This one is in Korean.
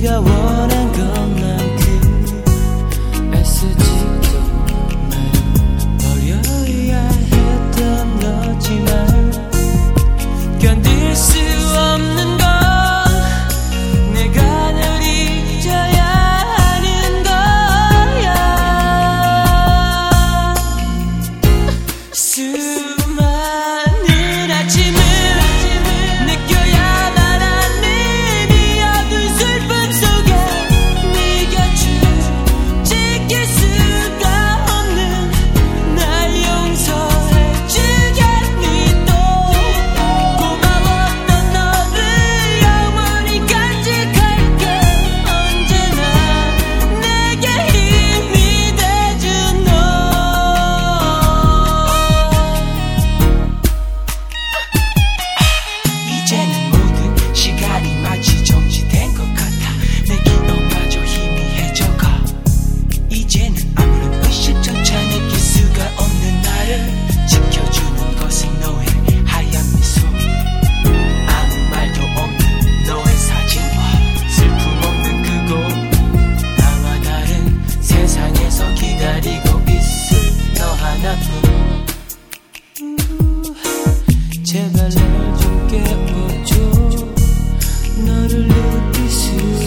네가 원한 것만큼 애쓰지도 날 버려야 했던 거지만 견딜 수 없는 건 내가 널 잊어야 하는 거야. 수많은 아침을 느껴야만 하는 이 어두운 슬픔 속에 네 곁을 지킬 수가 없는 날 용서해 주겠니. 또 고마웠던 너를 영원히 간직할게. 언제나 내게 힘이 돼준 너. 이제는 모든 시간이 마치 정지된 것 같아. 내 기억마저 희미해져가. 이제는 아무런 의식조차 느낄 수가 없는 나를 지켜주는 것은 너의 하얀 미소. 아무 말도 없는 너의 사진과 슬픔 없는 그곳. 나와 다른 세상에서 기다리고 있을 너 하나뿐. 제발 날 좀 깨워줘. 너를 느낄 수